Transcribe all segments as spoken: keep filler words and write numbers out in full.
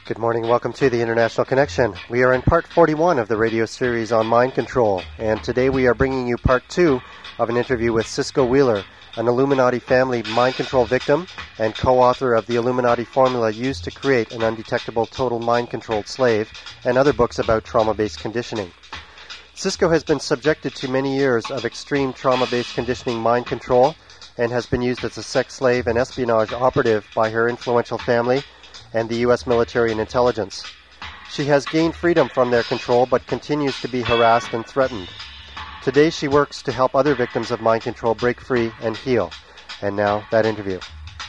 Good morning. Welcome to the International Connection. We are in part forty-one of the radio series on mind control, and today we are bringing you part two of an interview with Cisco Wheeler, an Illuminati family mind control victim and co-author of the Illuminati formula used to create an undetectable total mind-controlled slave, and other books about trauma-based conditioning. Cisco has been subjected to many years of extreme trauma-based conditioning mind control and has been used as a sex slave and espionage operative by her influential family and the U S military and intelligence. She has gained freedom from their control but continues to be harassed and threatened. Today she works to help other victims of mind control break free and heal. And now, that interview.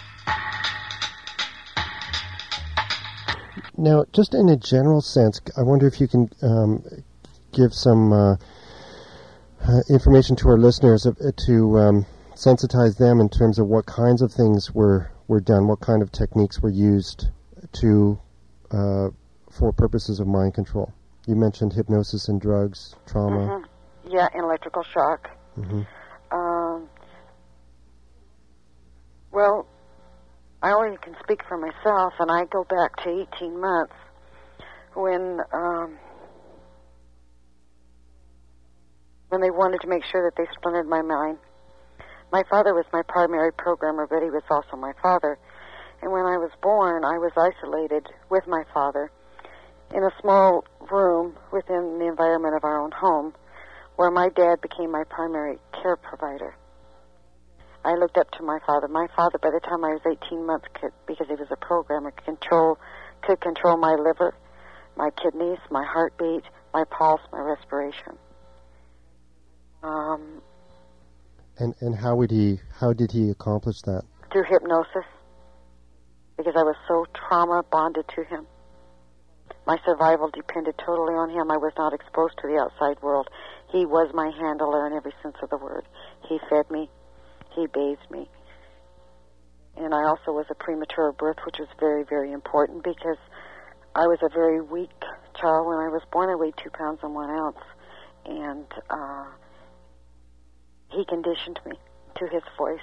Now, just in a general sense, I wonder if you can um, give some uh, uh, information to our listeners uh, to um, sensitize them in terms of what kinds of things were, were done, what kind of techniques were used to uh, for purposes of mind control. You mentioned hypnosis and drugs, trauma. Mm-hmm. Yeah, and electrical shock. Mm-hmm. Um, well, I only can speak for myself, and I go back to eighteen months when um, when they wanted to make sure that they splintered my mind. My father was my primary programmer, but he was also my father. And when I was born, I was isolated with my father in a small room within the environment of our own home, where my dad became my primary care provider. I looked up to my father. My father, by the time I was eighteen months, could, because he was a programmer, could control, could control my liver, my kidneys, my heartbeat, my pulse, my respiration. Um, and and how would he? How did he accomplish that? Through hypnosis. Because I was so trauma bonded to him. My survival depended totally on him. I was not exposed to the outside world. He was my handler in every sense of the word. He fed me. He bathed me. And I also was a premature birth, which was very, very important because I was a very weak child. When I was born, I weighed two pounds and one ounce. And uh, he conditioned me to his voice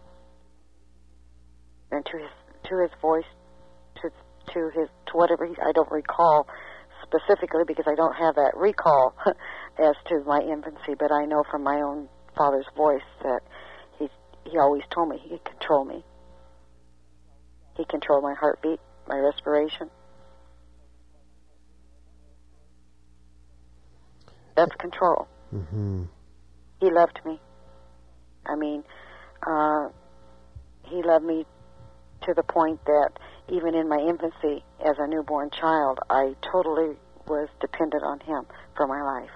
and to his to his voice, to to his to whatever he, I don't recall specifically because I don't have that recall as to my infancy, but I know from my own father's voice that he he always told me he could control me. He controlled my heartbeat, my respiration. That's control. Mm-hmm. He loved me. I mean, uh, he loved me to the point that even in my infancy as a newborn child, I totally was dependent on him for my life.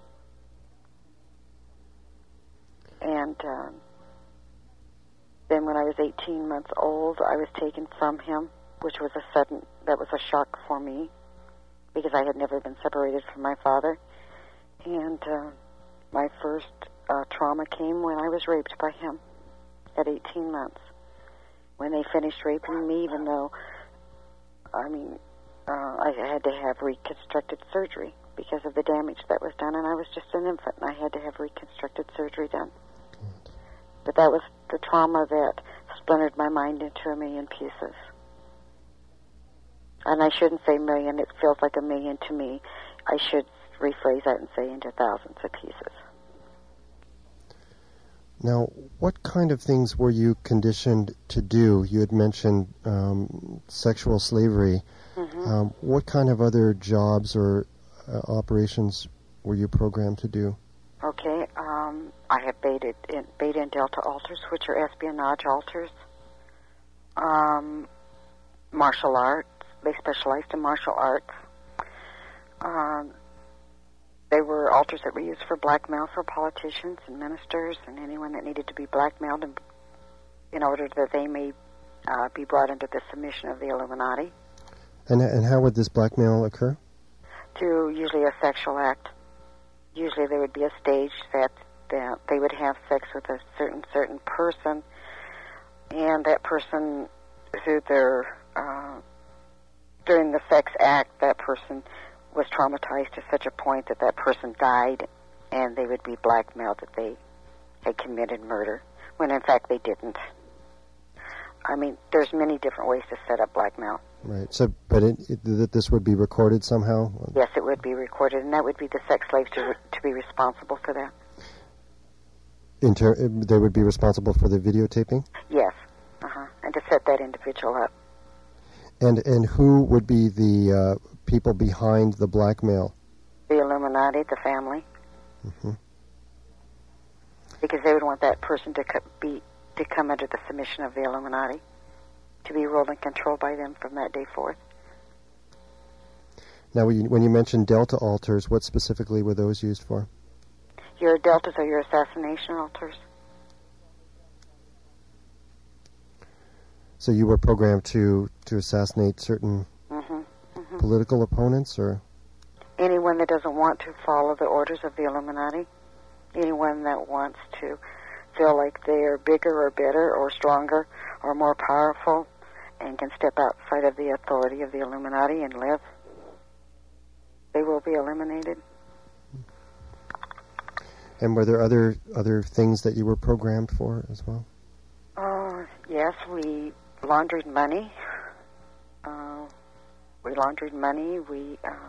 And um, then when I was eighteen months old, I was taken from him, which was a sudden, that was a shock for me because I had never been separated from my father. And uh, my first uh, trauma came when I was raped by him at eighteen months. When they finished raping me, even though, I mean, uh, I had to have reconstructed surgery because of the damage that was done, and I was just an infant, and I had to have reconstructed surgery done. But that was the trauma that splintered my mind into a million pieces. And I shouldn't say million, it feels like a million to me. I should rephrase that and say into thousands of pieces. Now, what kind of things were you conditioned to do? You had mentioned um, sexual slavery. Mm-hmm. Um, what kind of other jobs or uh, operations were you programmed to do? Okay, um, I have beta, beta and delta alters, which are espionage alters. Um, martial arts. They specialized in martial arts. Um, They were altars that were used for blackmail for politicians and ministers and anyone that needed to be blackmailed in, in order that they may uh, be brought into the submission of the Illuminati. And and how would this blackmail occur? Through usually a sexual act. Usually there would be a stage that, that they would have sex with a certain certain person, and that person, through their uh, during the sex act, that person was traumatized to such a point that that person died, and they would be blackmailed that they had committed murder, when in fact they didn't. I mean, there's many different ways to set up blackmail. Right. So, but it, it, that this would be recorded somehow? Yes, it would be recorded, and that would be the sex slaves to, to be responsible for that. Inter- they would be responsible for the videotaping? Yes, uh-huh, and to set that individual up. And and who would be the uh, people behind the blackmail? The Illuminati, the family. Mm-hmm. Because they would want that person to co- be to come under the submission of the Illuminati, to be ruled and controlled by them from that day forth. Now, when you, when you mentioned Delta altars, what specifically were those used for? Your Deltas are your assassination altars. So you were programmed to, to assassinate certain mm-hmm, mm-hmm. political opponents, or? Anyone that doesn't want to follow the orders of the Illuminati. Anyone that wants to feel like they are bigger or better or stronger or more powerful and can step outside of the authority of the Illuminati and live, they will be eliminated. And were there other other things that you were programmed for as well? Oh, yes, we laundered money. Uh, we laundered money. We... Uh,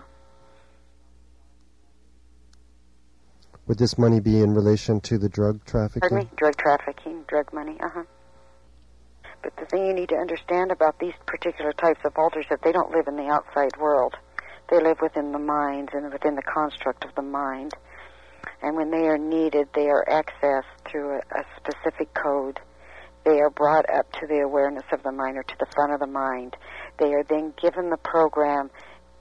Would this money be in relation to the drug trafficking? Pardon me? Drug trafficking, drug money, uh-huh. But the thing you need to understand about these particular types of altars is that they don't live in the outside world. They live within the mind and within the construct of the mind. And when they are needed, they are accessed through a, a specific code. They are brought up to the awareness of the mind or to the front of the mind. They are then given the program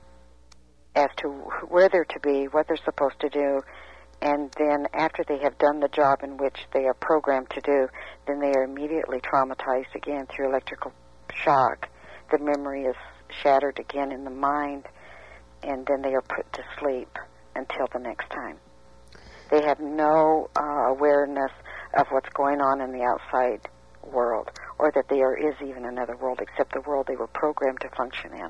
as to where they're to be, what they're supposed to do, and then after they have done the job in which they are programmed to do, then they are immediately traumatized again through electrical shock. The memory is shattered again in the mind, and then they are put to sleep until the next time. They have no uh, awareness of what's going on in the outside world, or that there is even another world except the world they were programmed to function in.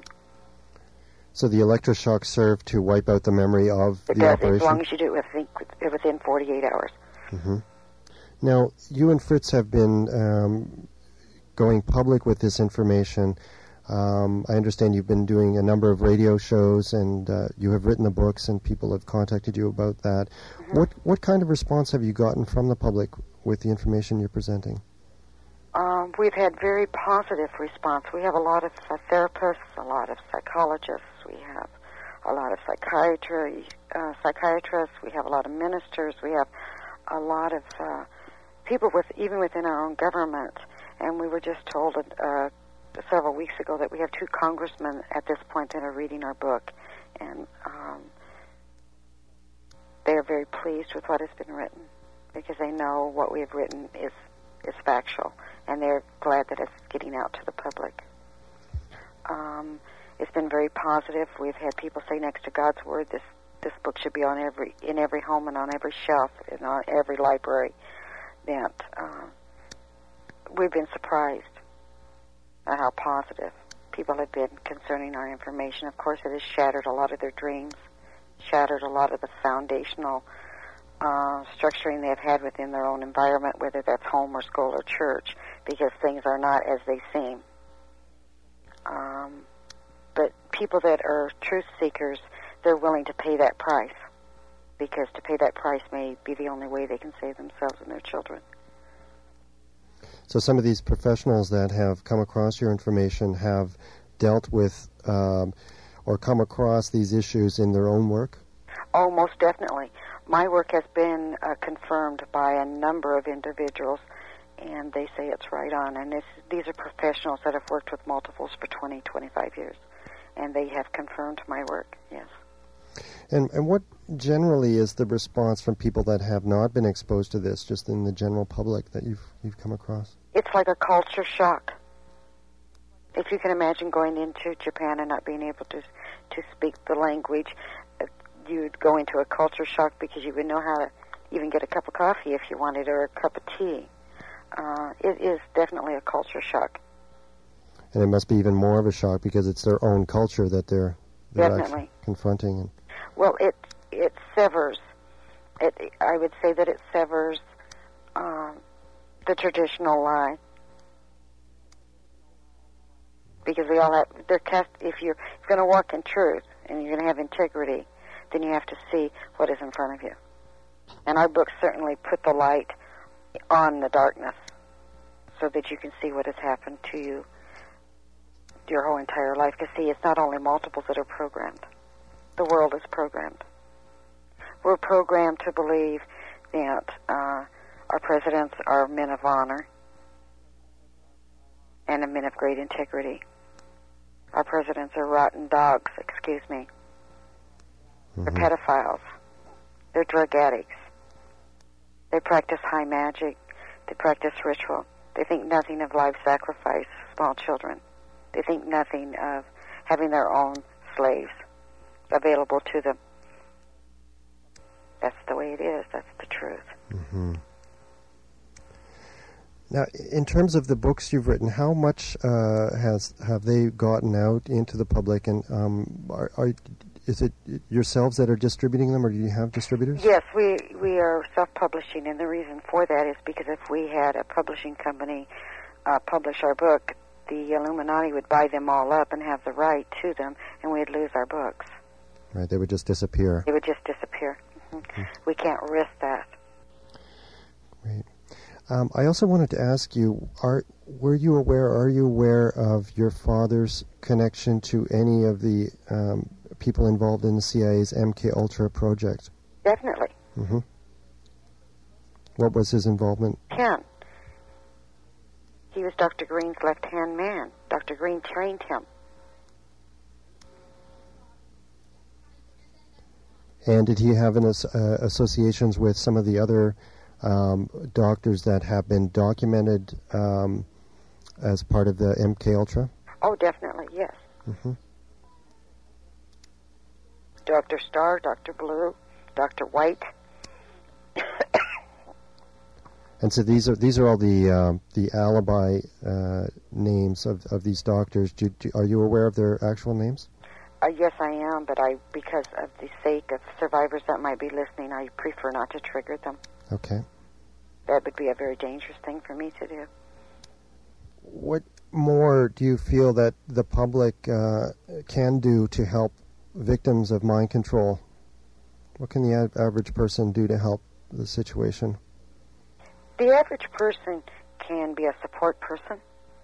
So the electroshock served to wipe out the memory of it the does, operation? As long as you do it within, within forty-eight hours. Mm-hmm. Now, you and Fritz have been um, going public with this information. Um, I understand you've been doing a number of radio shows, and uh, you have written the books, and people have contacted you about that. Mm-hmm. What what kind of response have you gotten from the public with the information you're presenting? Um, we've had very positive response. We have a lot of uh, therapists, a lot of psychologists, we have a lot of psychiatry, uh, psychiatrists, we have a lot of ministers, we have a lot of uh, people with even within our own government. And we were just told uh, several weeks ago that we have two congressmen at this point that are reading our book, and um, they are very pleased with what has been written because they know what we have written is is factual, and they're glad that it's getting out to the public. Um, it's been very positive. We've had people say, next to God's Word, this this book should be on every in every home and on every shelf and on every library. That uh, we've been surprised at how positive people have been concerning our information. Of course, it has shattered a lot of their dreams, shattered a lot of the foundational Uh, structuring they have had within their own environment, whether that's home or school or church, because things are not as they seem. Um, but people that are truth seekers, they're willing to pay that price, because to pay that price may be the only way they can save themselves and their children. So some of these professionals that have come across your information have dealt with um, or come across these issues in their own work? Oh, most definitely. My work has been uh, confirmed by a number of individuals, and they say it's right on. And this, these are professionals that have worked with multiples for twenty, twenty-five years, and they have confirmed my work, yes. And and what generally is the response from people that have not been exposed to this, just in the general public, that you've you've come across? It's like a culture shock. If you can imagine going into Japan and not being able to to speak the language, you'd go into a culture shock because you would know how to even get a cup of coffee if you wanted, or a cup of tea. Uh, it is definitely a culture shock. And it must be even more of a shock because it's their own culture that they're, they're definitely confronting. And well, it it severs. It I would say that it severs uh, the traditional lie, because we all have, they're cast, if you're going to walk in truth and you're going to have integrity, then you have to see what is in front of you. And our books certainly put the light on the darkness so that you can see what has happened to you your whole entire life. Because, see, it's not only multiples that are programmed. The world is programmed. We're programmed to believe that uh, our presidents are men of honor and men of great integrity. Our presidents are rotten dogs, excuse me. Mm-hmm. They're pedophiles. They're drug addicts. They practice high magic. They practice ritual. They think nothing of life sacrifice, small children. They think nothing of having their own slaves available to them. That's the way it is. That's the truth. Mm-hmm. Now, in terms of the books you've written, how much uh, has have they gotten out into the public? And um, are, are is it yourselves that are distributing them, or do you have distributors? Yes, we we are self-publishing, and the reason for that is because if we had a publishing company uh, publish our book, the Illuminati would buy them all up and have the right to them, and we'd lose our books. Right, they would just disappear. They would just disappear. Mm-hmm. Mm-hmm. We can't risk that. Great. Um, I also wanted to ask you, are were you aware, are you aware of your father's connection to any of the um, people involved in the C I A's M K Ultra project? Definitely. Mm-hmm. What was his involvement? Ten. He was Doctor Green's left-hand man. Doctor Green trained him. And did he have an as, uh, associations with some of the other um, doctors that have been documented um, as part of the M K Ultra? Oh, definitely, yes. Mm-hmm. Doctor Starr, Doctor Blue, Doctor White. And so these are these are all the um, the alibi uh, names of, of these doctors. Do, do, are you aware of their actual names? Uh, yes, I am, but I, because of the sake of survivors that might be listening, I prefer not to trigger them. Okay. That would be a very dangerous thing for me to do. What more do you feel that the public uh, can do to help victims of mind control? What can the a- average person do to help the situation? The average person can be a support person.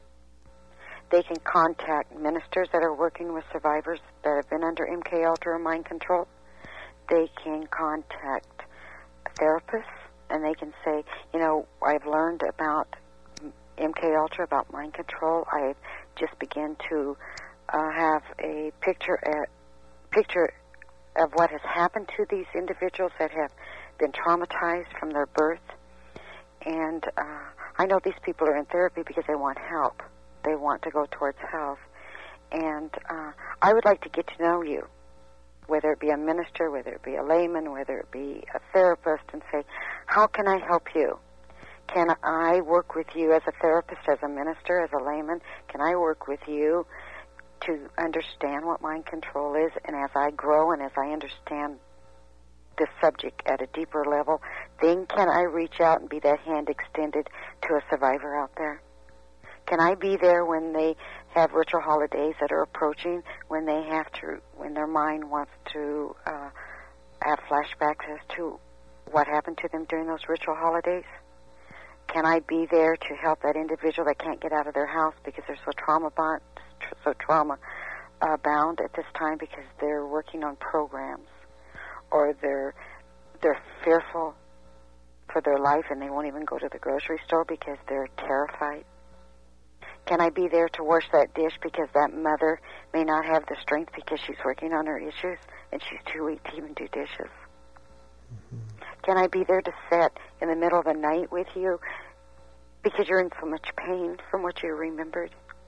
They can contact ministers that are working with survivors that have been under M K Ultra or mind control. They can contact therapists, and they can say, you know, I've learned about M K Ultra, about mind control. I've just begun to uh, have a picture, uh, picture of what has happened to these individuals that have been traumatized from their birth. And uh, I know these people are in therapy because they want help. They want to go towards health. And uh, I would like to get to know you, whether it be a minister, whether it be a layman, whether it be a therapist, and say, how can I help you? Can I work with you as a therapist, as a minister, as a layman? Can I work with you to understand what mind control is? And as I grow and as I understand this subject at a deeper level, then can I reach out and be that hand extended to a survivor out there? Can I be there when they have ritual holidays that are approaching, when they have to, when their mind wants to uh, have flashbacks as to what happened to them during those ritual holidays? Can I be there to help that individual that can't get out of their house because they're so trauma bound, so trauma uh, bound at this time because they're working on programs, or they're they're fearful for their life and they won't even go to the grocery store because they're terrified? Can I be there to wash that dish because that mother may not have the strength because she's working on her issues and she's too weak to even do dishes? Mm-hmm. Can I be there to sit in the middle of the night with you because you're in so much pain from what you remembered?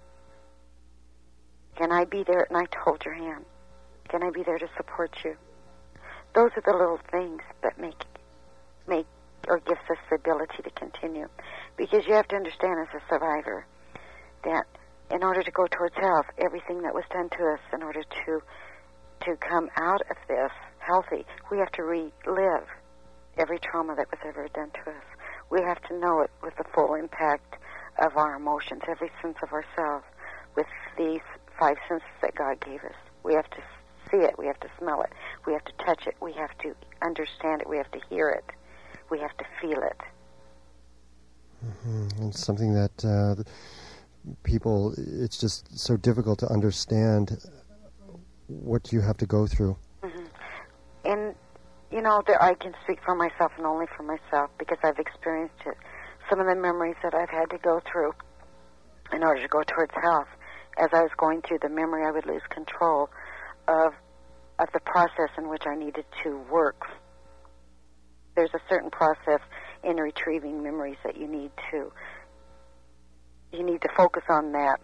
Can I be there at night to hold your hand? Can I be there to support you? Those are the little things that make make or gives us the ability to continue. Because you have to understand as a survivor that in order to go towards health, everything that was done to us, in order to to come out of this healthy, we have to relive every trauma that was ever done to us. We have to know it with the full impact of our emotions, every sense of ourselves. with these five senses that God gave us. We have to see it. We have to smell it. We have to touch it. We have to understand it. We have to hear it. We have to feel it. Mm-hmm. It's something that uh, people, it's just so difficult to understand what you have to go through. Mm-hmm. And, you know, there, I can speak for myself and only for myself because I've experienced it. Some of the memories that I've had to go through in order to go towards health, as I was going through the memory, I would lose control of of the process in which I needed to work. There's a certain process in retrieving memories that you need to you need to focus on that.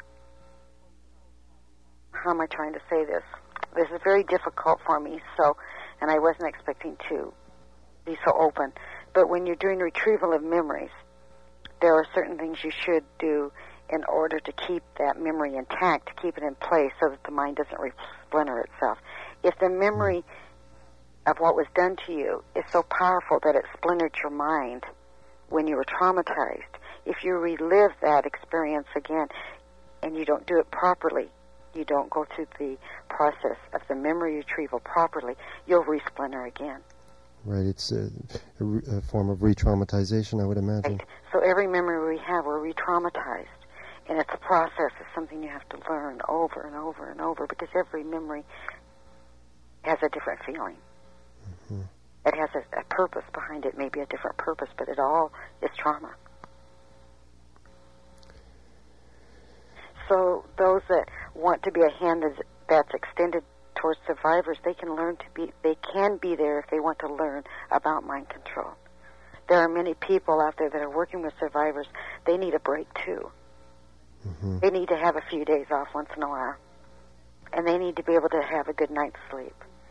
How am I trying to say this? This is very difficult for me, so, and I wasn't expecting to be so open. But when you're doing retrieval of memories, there are certain things you should do in order to keep that memory intact, to keep it in place so that the mind doesn't re-splinter itself. If the memory of what was done to you is so powerful that it splintered your mind when you were traumatized, if you relive that experience again and you don't do it properly, you don't go through the process of the memory retrieval properly, you'll re-splinter again. Right, it's a, a, a form of re-traumatization, I would imagine. Right. So every memory we have, we're re-traumatized. And it's a process. It's something you have to learn over and over and over because every memory has a different feeling. Mm-hmm. It has a, a purpose behind it, maybe a different purpose, but it all is trauma. So those that want to be a hand that's extended towards survivors, they can learn to be, they can be there if they want to learn about mind control. There are many people out there that are working with survivors. They need a break too. Mm-hmm. They need to have a few days off once in a while. And they need to be able to have a good night's sleep.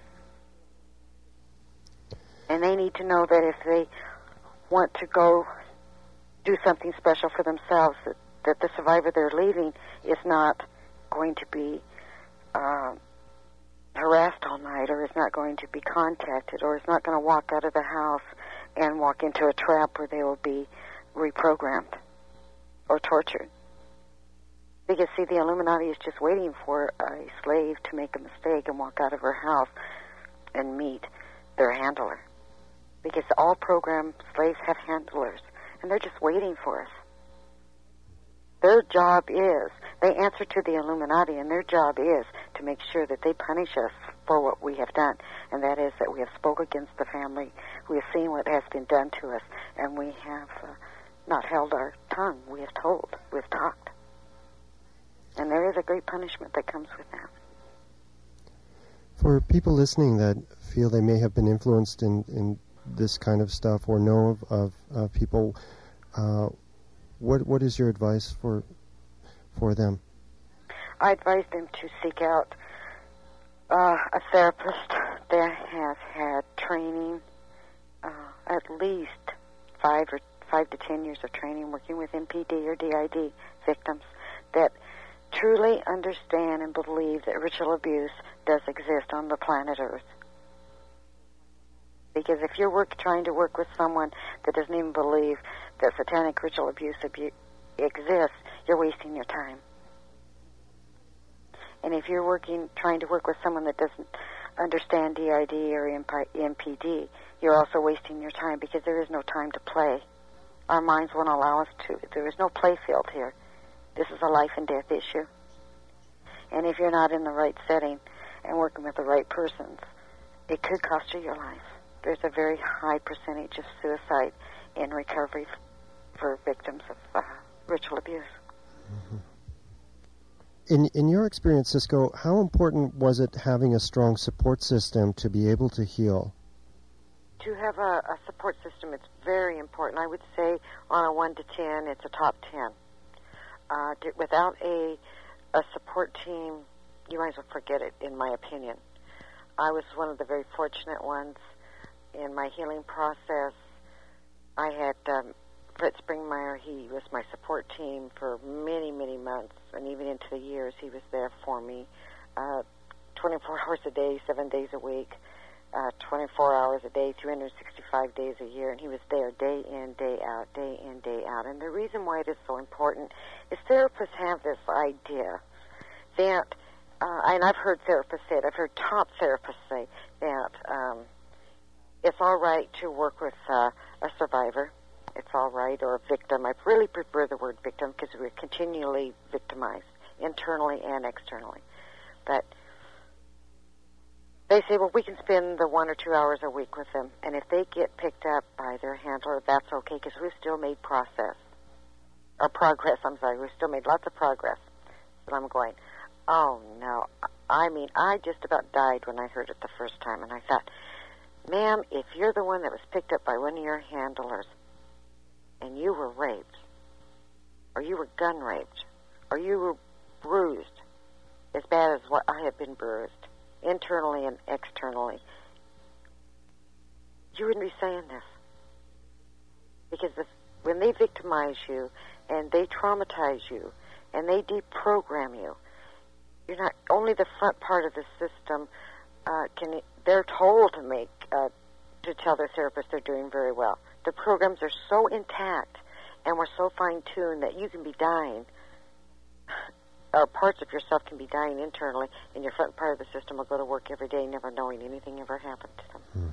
And they need to know that if they want to go do something special for themselves, that, that the survivor they're leaving is not going to be uh, harassed all night, or is not going to be contacted, or is not going to walk out of the house and walk into a trap where they will be reprogrammed or tortured. Because, see, the Illuminati is just waiting for a slave to make a mistake and walk out of her house and meet their handler. Because all programmed slaves have handlers, and they're just waiting for us. Their job is, they answer to the Illuminati, and their job is to make sure that they punish us for what we have done, and that is that we have spoke against the family, we have seen what has been done to us, and we have uh, not held our tongue. We have told, we have talked. And there is a great punishment that comes with that. For people listening that feel they may have been influenced in, in this kind of stuff or know of, of uh, people, uh, what what is your advice for for them? I advise them to seek out uh, a therapist that has had training, uh, at least five or five to ten years of training working with M P D or D I D victims that truly understand and believe that ritual abuse does exist on the planet Earth. Because if you're work, trying to work with someone that doesn't even believe that satanic ritual abuse abu- exists, you're wasting your time. And if you're working, trying to work with someone that doesn't understand D I D or M P D, you're also wasting your time because there is no time to play. Our minds won't allow us to. There is no play field here. This is a life and death issue. And if you're not in the right setting and working with the right persons, it could cost you your life. There's a very high percentage of suicide in recovery f- for victims of uh, ritual abuse. Mm-hmm. In in your experience, Cisco, how important was it having a strong support system to be able to heal? To have a, a support system, it's very important. I would say on a one to ten, it's a top ten. Uh, to, without a a support team, you might as well forget it, in my opinion. I was one of the very fortunate ones in my healing process. I had um, Fritz Springmeyer. He was my support team for many, many months, and even into the years he was there for me, uh, twenty-four hours a day, seven days a week. uh, twenty-four hours a day, three hundred sixty-five days a year, and he was there day in, day out, day in, day out. And the reason why it is so important is therapists have this idea that, uh, and I've heard therapists say it, I've heard top therapists say that um, it's all right to work with uh, a survivor. It's all right, or a victim. I really prefer the word victim because we're continually victimized, internally and externally. But they say, well, we can spend the one or two hours a week with them, and if they get picked up by their handler, that's okay, because we've still made process, or progress, I'm sorry, we've still made lots of progress. But I'm going, oh, no. I mean, I just about died when I heard it the first time, and I thought, ma'am, if you're the one that was picked up by one of your handlers, and you were raped, or you were gun raped, or you were bruised, as bad as what I have been bruised, internally and externally, you wouldn't be saying this. Because if, when they victimize you, and they traumatize you, and they deprogram you, you're not, only the front part of the system uh, can, they're told to make, uh, to tell their therapist they're doing very well. The programs are so intact, and we're so fine-tuned that you can be dying, or parts of yourself can be dying internally, and your front part of the system will go to work every day never knowing anything ever happened to them. Hmm.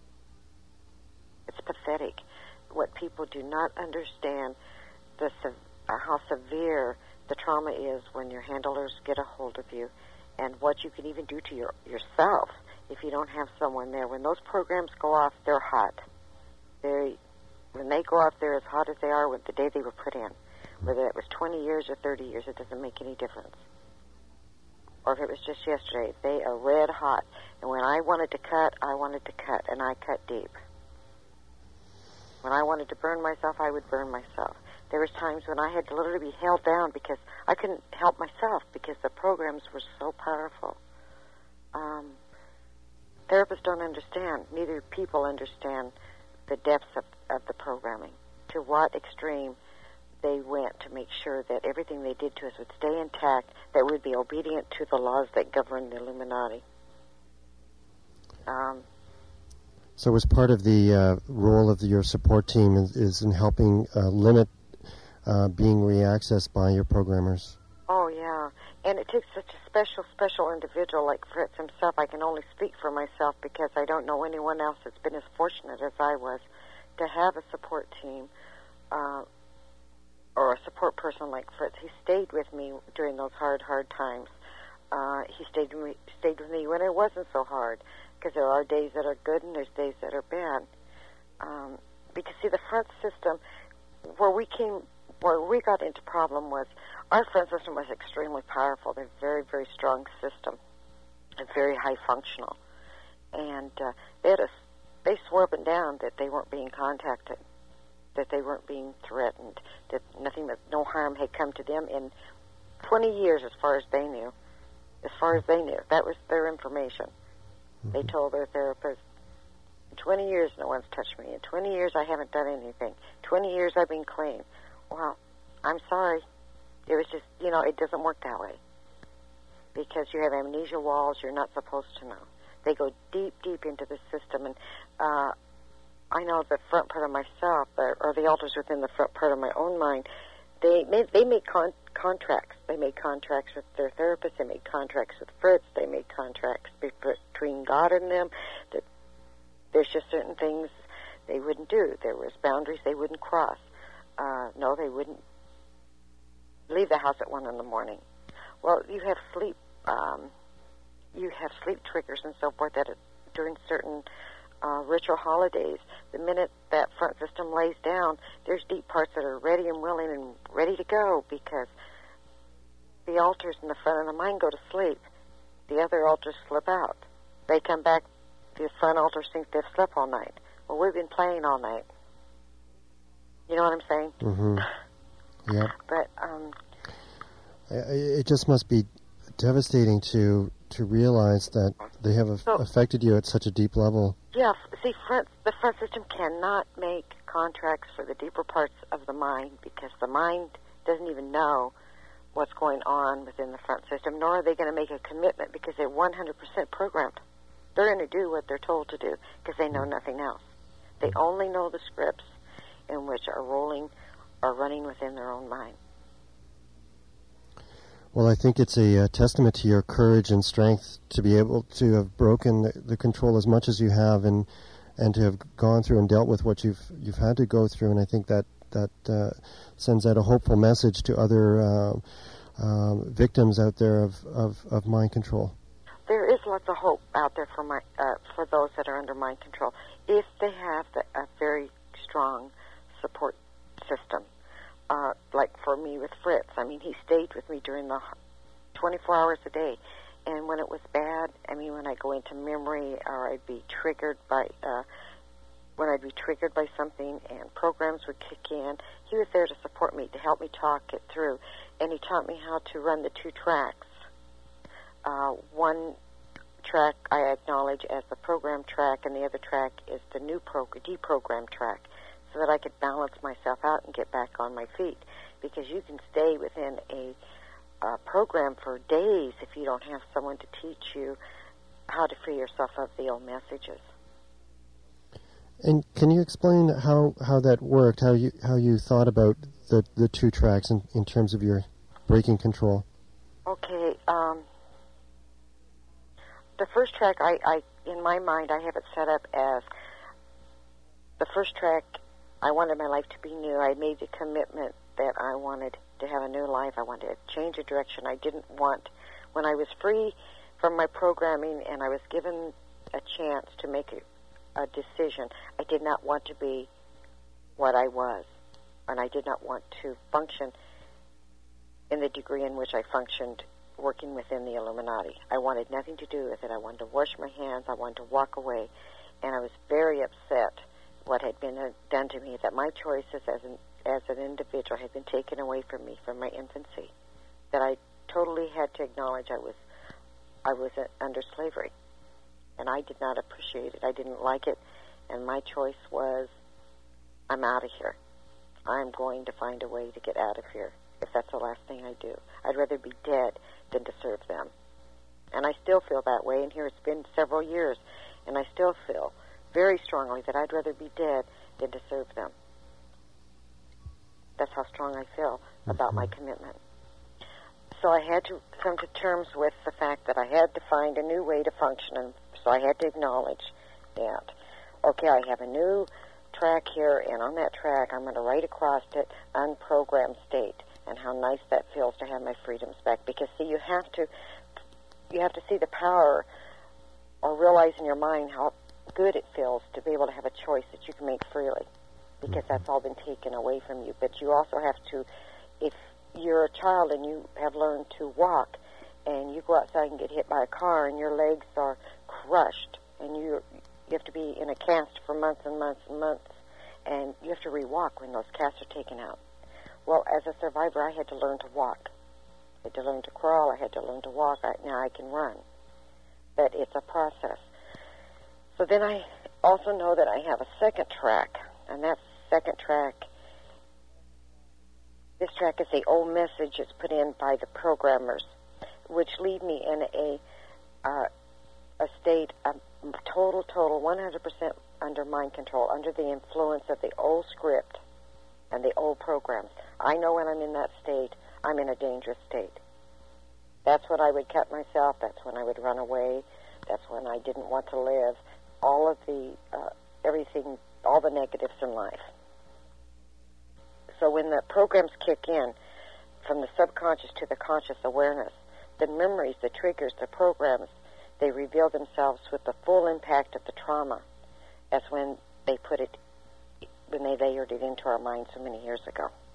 It's pathetic. What people do not understand, the uh, how severe the trauma is when your handlers get a hold of you, and what you can even do to your, yourself if you don't have someone there. When those programs go off, they're hot. They, when they go off, they're as hot as they are with the day they were put in. Whether it was twenty years or thirty years, it doesn't make any difference. Or if it was just yesterday, they are red hot. And when I wanted to cut, I wanted to cut, and I cut deep. When I wanted to burn myself, I would burn myself. There was times when I had to literally be held down because I couldn't help myself because the programs were so powerful. Um, therapists don't understand. Neither people understand the depths of, of the programming, to what extreme they went to make sure that everything they did to us would stay intact, that we'd be obedient to the laws that govern the Illuminati. Um, so as part of the uh, role of the, your support team is, is in helping uh, limit uh, being reaccessed by your programmers. Oh, yeah. And it takes such a special, special individual like Fritz himself. I can only speak for myself because I don't know anyone else that's been as fortunate as I was to have a support team uh, or a support person like Fritz. He stayed with me during those hard, hard times. Uh, he stayed with, me, stayed with me when it wasn't so hard, because there are days that are good and there's days that are bad. Um, because, see, the front system, where we came, where we got into problem was, our front system was extremely powerful. They're a very, very strong system, and very high functional. And uh, they had a, they swore up and down that they weren't being contacted, that they weren't being threatened, that nothing, that no harm had come to them in twenty years, as far as they knew. As far as they knew, that was their information. Mm-hmm. They told their therapist, in twenty years, no one's touched me. In twenty years, I haven't done anything. twenty years, I've been clean. Well, I'm sorry. It was just, you know, it doesn't work that way. Because you have amnesia walls you're not supposed to know. They go deep, deep into the system. And uh, I know the front part of myself, or, or the alters within the front part of my own mind, they made, they made con- contracts. They made contracts with their therapist. They made contracts with Fritz. They made contracts be- between God and them. That there's just certain things they wouldn't do. There was boundaries they wouldn't cross. Uh, no, they wouldn't leave the house at one in the morning. Well, you have sleep, um, you have sleep triggers and so forth that during certain uh, ritual holidays, the minute that front system lays down, there's deep parts that are ready and willing and ready to go because the altars in the front of the mind go to sleep. The other altars slip out. They come back, the front altars think they've slept all night. Well, we've been playing all night. You know what I'm saying? Mm-hmm. Yeah. But um, it just must be devastating to to realize that they have af- so, affected you at such a deep level. Yeah. See, front, the front system cannot make contracts for the deeper parts of the mind because the mind doesn't even know what's going on within the front system, nor are they going to make a commitment because they're one hundred percent programmed. they're going to do what they're told to do because they know nothing else. They only know the scripts in which are rolling or running within their own mind. Well, I think it's a, uh testament to your courage and strength to be able to have broken the, the control as much as you have, and and to have gone through and dealt with what you've you've had to go through. And I think that that uh, sends out a hopeful message to other uh, uh, victims out there of, of, of mind control. There is lots of hope out there for my uh, for those that are under mind control if they have the, a very strong support system. Uh, like for me with Fritz, I mean, he stayed with me during the twenty-four hours a day. And when it was bad, I mean, when I go into memory or I'd be triggered by, uh, when I'd be triggered by something and programs would kick in, he was there to support me, to help me talk it through. And he taught me how to run the two tracks. Uh, one track I acknowledge as the program track, and the other track is the new pro- deprogram track, so that I could balance myself out and get back on my feet. Because you can stay within a uh, program for days if you don't have someone to teach you how to free yourself of the old messages. And can you explain how, how that worked, how you how you thought about the, the two tracks in, in terms of your breaking control? Okay. Um, the first track, I, I in my mind, I have it set up as the first track. I wanted my life to be new. I made the commitment that I wanted to have a new life. I wanted to change a direction. I didn't want, when I was free from my programming and I was given a chance to make a, a decision, I did not want to be what I was. And I did not want to function in the degree in which I functioned working within the Illuminati. I wanted nothing to do with it. I wanted to wash my hands. I wanted to walk away. And I was very upset what had been uh, done to me, that my choices as an as an individual had been taken away from me from my infancy, that I totally had to acknowledge I was I was uh, under slavery, and I did not appreciate it. I didn't like it, and my choice was, I'm out of here. I'm going to find a way to get out of here if that's the last thing I do. I'd rather be dead than to serve them. And I still feel that way, and here it's been several years, and I still feel very strongly that I'd rather be dead than to serve them. That's how strong I feel about my commitment. So I had to come to terms with the fact that I had to find a new way to function, and so I had to acknowledge that, okay, I have a new track here, and on that track I'm going to write across it unprogrammed state, and how nice that feels to have my freedoms back. Because, see, you have to you have to see the power or realize in your mind how good it feels to be able to have a choice that you can make freely, because that's all been taken away from you. But you also have to, if you're a child and you have learned to walk and you go outside and get hit by a car and your legs are crushed and you you have to be in a cast for months and months and months, and you have to re-walk when those casts are taken out. Well, as a survivor, I had to learn to walk. I had to learn to crawl. I had to learn to walk. I, now I can run. But it's a process. So then I also know that I have a second track, and that second track, this track is the old messages put in by the programmers, which leave me in a uh, a state of total, total, one hundred percent under mind control, under the influence of the old script and the old programs. I know when I'm in that state, I'm in a dangerous state. That's when I would cut myself. That's when I would run away. That's when I didn't want to live. All of the, uh, everything, all the negatives in life. So when the programs kick in, from the subconscious to the conscious awareness, the memories, the triggers, the programs, they reveal themselves with the full impact of the trauma as when they put it, when they layered it into our minds so many years ago.